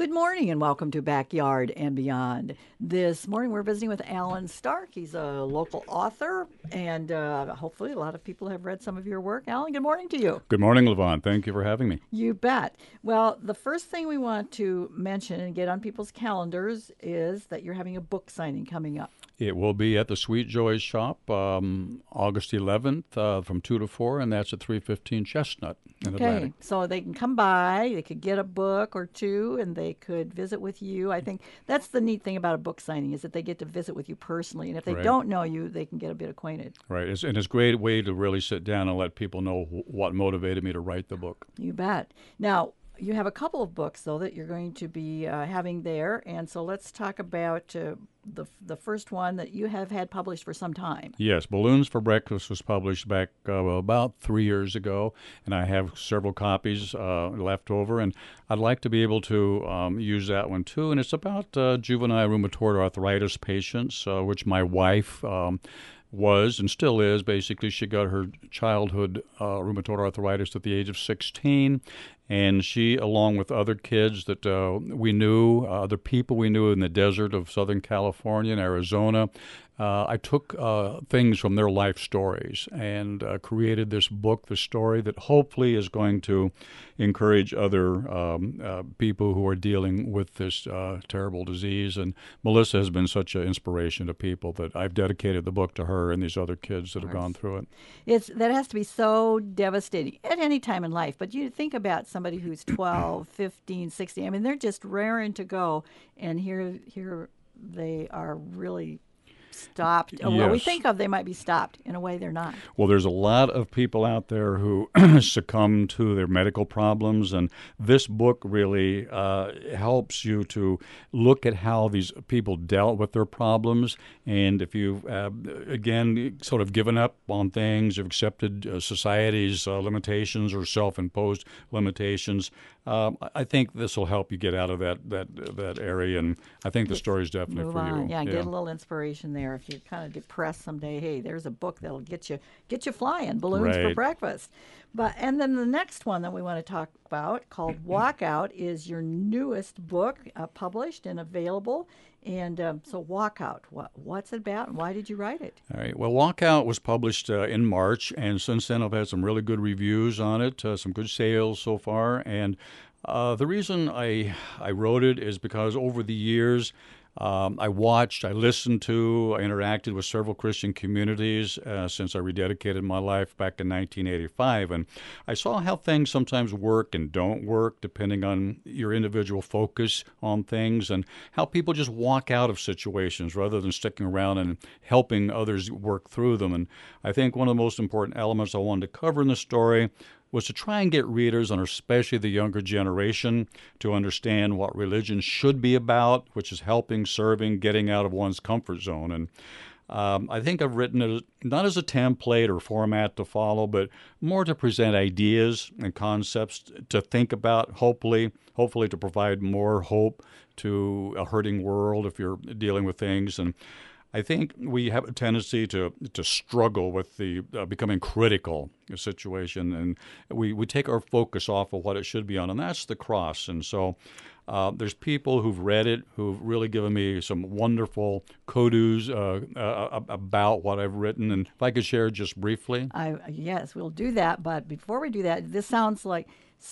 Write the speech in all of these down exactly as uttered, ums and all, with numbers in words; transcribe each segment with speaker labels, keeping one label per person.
Speaker 1: Good morning and welcome to Backyard and Beyond. This morning we're visiting with Alan Stark. He's a local author, and uh, hopefully a lot of people have read some of your work. Alan, good morning to you.
Speaker 2: Good morning, Levon. Thank you for having me.
Speaker 1: You bet. Well, the first thing we want to mention and get on people's calendars is that you're having a book signing coming up.
Speaker 2: It will be at the Sweet Joys shop um, August eleventh uh, from two to four, and that's at three fifteen Chestnut in
Speaker 1: Okay,
Speaker 2: Atlantic.
Speaker 1: so they can come by, they could get a book or two, and they could visit with you. I think that's the neat thing about a book signing is that they get to visit with you personally, and if they
Speaker 2: Right.
Speaker 1: don't know you, they can get a bit acquainted.
Speaker 2: Right, it's, and it's a great way to really sit down and let people know wh- what motivated me to write the book.
Speaker 1: You bet. Now, you have a couple of books, though, that you're going to be uh, having there, and so let's talk about uh, the the first one that you have had published for some time.
Speaker 2: Yes, Balloons for Breakfast was published back uh, about three years ago, and I have several copies uh, left over, and I'd like to be able to um, use that one too. And it's about uh, juvenile rheumatoid arthritis patients, uh, which my wife um, was and still is. Basically, she got her childhood uh, rheumatoid arthritis at the age of sixteen, and she, along with other kids that uh, we knew, uh, other people we knew in the desert of Southern California and Arizona, uh, I took uh, things from their life stories and uh, created this book, the story that hopefully is going to encourage other um, uh, people who are dealing with this uh, terrible disease. And Melissa has been such an inspiration to people that I've dedicated the book to her and these other kids that have gone through it.
Speaker 1: It's that has to be so devastating at any time in life, but you think about somebody who's twelve, fifteen, sixteen. I mean, they're just raring to go, and here here they are really stopped. Oh, Well, we
Speaker 2: Yes.
Speaker 1: think of they might be stopped. In a way, they're not.
Speaker 2: Well, there's a lot of people out there who succumb to their medical problems, and this book really uh, helps you to look at how these people dealt with their problems. And if you've, uh, again, sort of given up on things, you've accepted uh, society's uh, limitations or self-imposed limitations, um, I think this will help you get out of that, that, that area. And I think the story is definitely
Speaker 1: Move
Speaker 2: for
Speaker 1: on.
Speaker 2: you.
Speaker 1: Yeah, get a little inspiration there. If you're kind of depressed someday, hey, there's a book that'll get you get you flying. Balloons for
Speaker 2: Right.
Speaker 1: breakfast. But and then the next one that we want to talk about, called Walkout, is your newest book, uh, published and available. And um, so, Walkout, what what's it about, and why did you write it?
Speaker 2: All right. Well, Walkout was published uh, in March, and since then I've had some really good reviews on it, uh, some good sales so far. And uh, the reason I I wrote it is because over the years um, I watched, I listened to, I interacted with several Christian communities uh, since I rededicated my life back in nineteen eighty-five, and I saw how things sometimes work and don't work depending on your individual focus on things, and how people just walk out of situations rather than sticking around and helping others work through them. And I think one of the most important elements I wanted to cover in the story was to try and get readers, and especially the younger generation, to understand what religion should be about, which is helping, serving, getting out of one's comfort zone. And um, I think I've written it not as a template or format to follow, but more to present ideas and concepts to think about, hopefully, hopefully to provide more hope to a hurting world if you're dealing with things. And I think we have a tendency to to struggle with the uh, becoming critical situation, and we, we take our focus off of what it should be on, and that's the cross. And so uh, there's people who've read it who've really given me some wonderful kudos uh, uh, about what I've written. And if I could share just briefly.
Speaker 1: I yes, we'll do that. But before we do that, this sounds like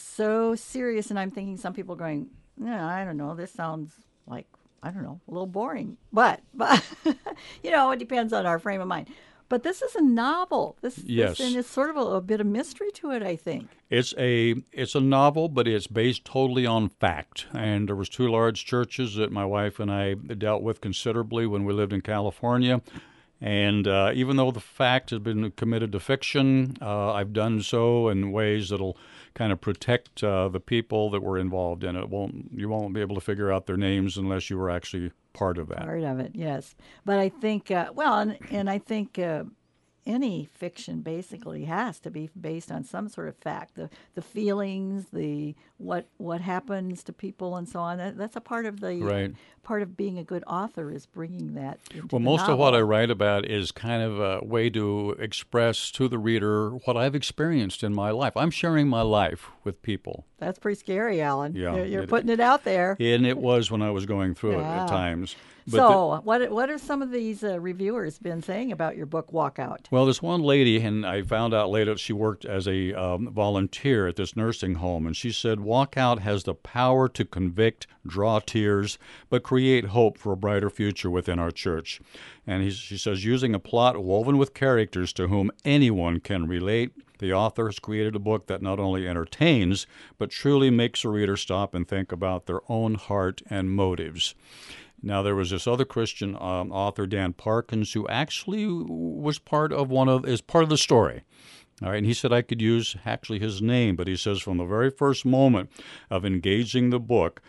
Speaker 1: so serious, and I'm thinking some people are going, yeah, I don't know, this sounds like, I don't know, a little boring. But, but you know, it depends on our frame of mind. But this is a novel. This,
Speaker 2: Yes.
Speaker 1: this and it's sort of a, a bit of mystery to it, I think.
Speaker 2: It's a it's a novel, but it's based totally on fact. And there was two large churches that my wife and I dealt with considerably when we lived in California. And uh, even though the fact has been committed to fiction, uh, I've done so in ways that'll kind of protect uh, the people that were involved in it. Won't you won't be able to figure out their names unless you were actually part of that.
Speaker 1: Part of it, yes. But I think, uh, well, and, and I think uh, any fiction basically has to be based on some sort of fact. The the feelings, the what what happens to people, and so on. That, that's a part of the
Speaker 2: Right.
Speaker 1: part of being a good author is bringing that into
Speaker 2: Well,
Speaker 1: the
Speaker 2: most
Speaker 1: novel.
Speaker 2: of what I write about is kind of a way to express to the reader what I've experienced in my life. I'm sharing my life with people.
Speaker 1: That's pretty scary, Alan.
Speaker 2: Yeah,
Speaker 1: You're, you're
Speaker 2: it-
Speaker 1: putting it out there.
Speaker 2: And it was when I was going through it
Speaker 1: Yeah.
Speaker 2: at times. But the-
Speaker 1: So, what what are some of these uh, reviewers been saying about your book, Walkout?
Speaker 2: Well, this one lady, and I found out later she worked as a um, volunteer at this nursing home, and she said, Walkout has the power to convict, draw tears, but create hope for a brighter future within our church. And he, she says, using a plot woven with characters to whom anyone can relate, the author has created a book that not only entertains, but truly makes a reader stop and think about their own heart and motives. Now, there was this other Christian um, author, Dan Parkins, who actually was part of one of is part of the story. All right, and he said I could use actually his name, but he says from the very first moment of engaging the book,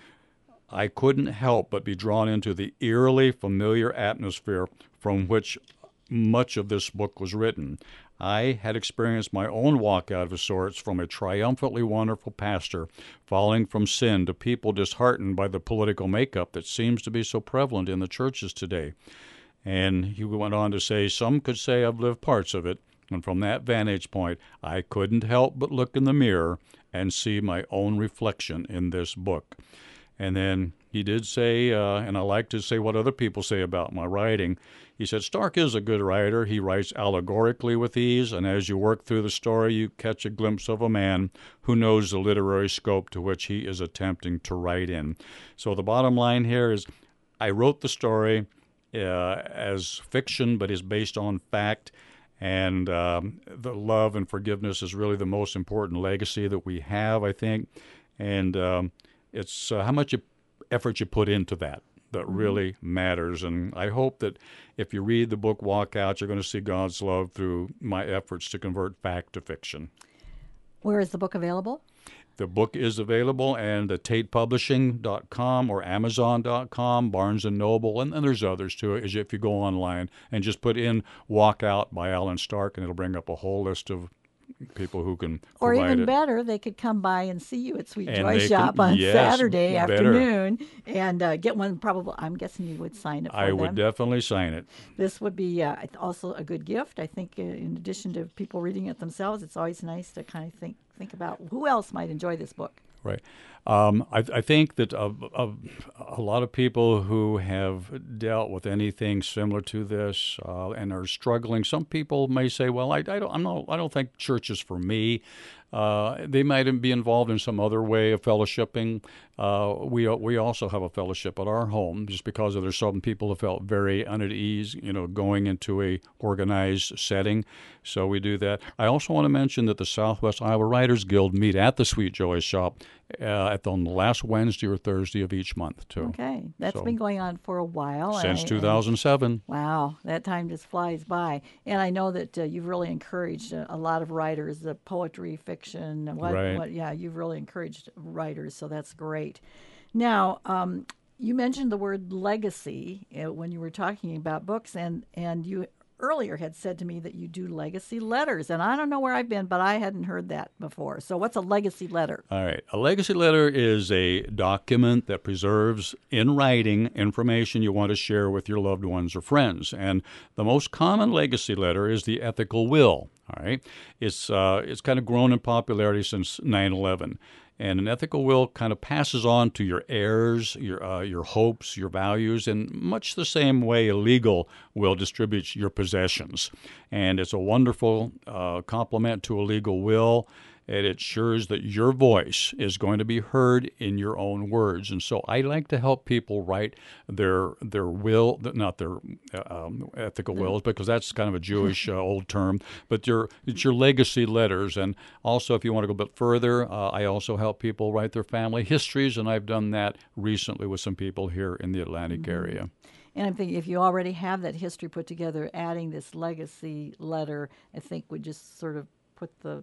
Speaker 2: I couldn't help but be drawn into the eerily familiar atmosphere from which much of this book was written. I had experienced my own walkout of sorts from a triumphantly wonderful pastor falling from sin to people disheartened by the political makeup that seems to be so prevalent in the churches today. And he went on to say, some could say I've lived parts of it, and from that vantage point, I couldn't help but look in the mirror and see my own reflection in this book. And then he did say, uh, and I like to say what other people say about my writing, he said, Stark is a good writer. He writes allegorically with ease, and as you work through the story, you catch a glimpse of a man who knows the literary scope to which he is attempting to write in. So the bottom line here is I wrote the story uh, as fiction, but is based on fact. And um, the love and forgiveness is really the most important legacy that we have, I think. And um, it's uh, how much you, effort you put into that that really matters. And I hope that if you read the book Walkout, you're going to see God's love through my efforts to convert fact to fiction.
Speaker 1: Where is the book available?
Speaker 2: The book is available and at tate publishing dot com or amazon dot com, Barnes and Noble, and then there's others too, is if you go online and just put in Walkout by Alan Stark, and it'll bring up a whole list of people who can
Speaker 1: Or
Speaker 2: provide
Speaker 1: even
Speaker 2: it.
Speaker 1: better, they could come by and see you at Sweet
Speaker 2: And
Speaker 1: Joy
Speaker 2: they
Speaker 1: Shop
Speaker 2: can-
Speaker 1: on
Speaker 2: yes,
Speaker 1: Saturday
Speaker 2: better.
Speaker 1: afternoon and uh, get one. Probably, I'm guessing you would sign it for
Speaker 2: I
Speaker 1: them.
Speaker 2: would definitely sign it.
Speaker 1: This would be uh, also a good gift. I think, uh, in addition to people reading it themselves, it's always nice to kind of think think about who else might enjoy this book.
Speaker 2: Right. Um, I, I think that uh, uh, a lot of people who have dealt with anything similar to this uh, and are struggling, some people may say, "Well, I, I don't, I'm not, I don't think church is for me." Uh, they might be involved in some other way of fellowshipping. Uh, we we also have a fellowship at our home, just because there's some people who felt very uneasy, ease, you know, going into a organized setting. So we do that. I also want to mention that the Southwest Iowa Writers Guild meet at the Sweet Joy Shop uh, at the, on the last Wednesday or Thursday of each month too.
Speaker 1: Okay, that's
Speaker 2: So-
Speaker 1: been going on for a while.
Speaker 2: Since
Speaker 1: I-
Speaker 2: two thousand seven.
Speaker 1: Wow, that time just flies by. And I know that uh, you've really encouraged a, a lot of writers, the poetry, fiction, what,
Speaker 2: Right.
Speaker 1: what, yeah, you've really encouraged writers, so that's great. Now, um, you mentioned the word legacy uh, when you were talking about books, and, and you earlier had said to me that you do legacy letters. And I don't know where I've been, but I hadn't heard that before. So what's a legacy letter?
Speaker 2: All right. A legacy letter is a document that preserves in writing information you want to share with your loved ones or friends. And the most common legacy letter is the ethical will. All right. It's uh, it's kind of grown in popularity since nine eleven. And an ethical will kind of passes on to your heirs, your uh, your hopes, your values, in much the same way a legal will distributes your possessions. And it's a wonderful uh, complement to a legal will. It ensures that your voice is going to be heard in your own words. And so I like to help people write their their will, not their uh, um, ethical wills, because that's kind of a Jewish uh, old term, but your it's your legacy letters. And also, if you want to go a bit further, uh, I also help people write their family histories, and I've done that recently with some people here in the Atlantic
Speaker 1: Mm-hmm.
Speaker 2: area.
Speaker 1: And I'm thinking if you already have that history put together, adding this legacy letter, I think would just sort of put the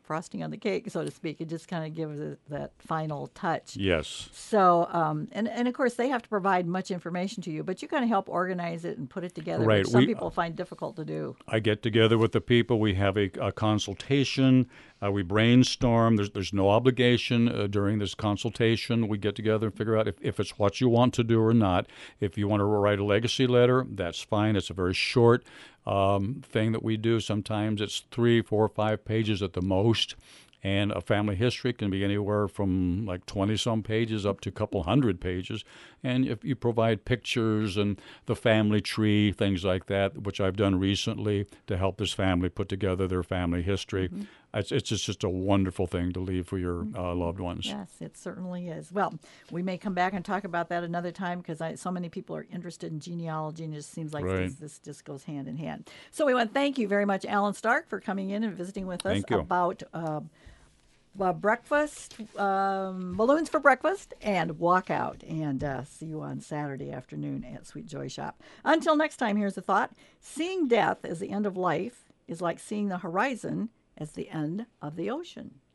Speaker 1: frosting on the cake, so to speak. It just kind of gives it that final touch.
Speaker 2: Yes.
Speaker 1: So, um, and, and of course, they have to provide much information to you, but you kind of help organize it and put it together,
Speaker 2: Right.
Speaker 1: which some
Speaker 2: We-
Speaker 1: people find difficult to do.
Speaker 2: I get together with the people. We have a, a consultation. Uh, we brainstorm. There's there's no obligation uh, during this consultation. We get together and figure out if, if it's what you want to do or not. If you want to write a legacy letter, that's fine. It's a very short um, thing that we do. Sometimes it's three, four, five pages at the most. And a family history can be anywhere from like twenty-some pages up to a couple hundred pages. And if you provide pictures and the family tree, things like that, which I've done recently to help this family put together their family history, mm-hmm. it's, it's just, just a wonderful thing to leave for your uh, loved ones.
Speaker 1: Yes, it certainly is. Well, we may come back and talk about that another time because I, so many people are interested in genealogy, and it just seems like
Speaker 2: Right.
Speaker 1: this, this just goes hand in hand. So we want to thank you very much, Alan Stark, for coming in and visiting with us
Speaker 2: Thank you.
Speaker 1: about uh, uh, breakfast, um, balloons for breakfast, and walkout. And uh, see you on Saturday afternoon at Sweet Joy Shop. Until next time, here's a thought. Seeing death as the end of life is like seeing the horizon as the end of the ocean.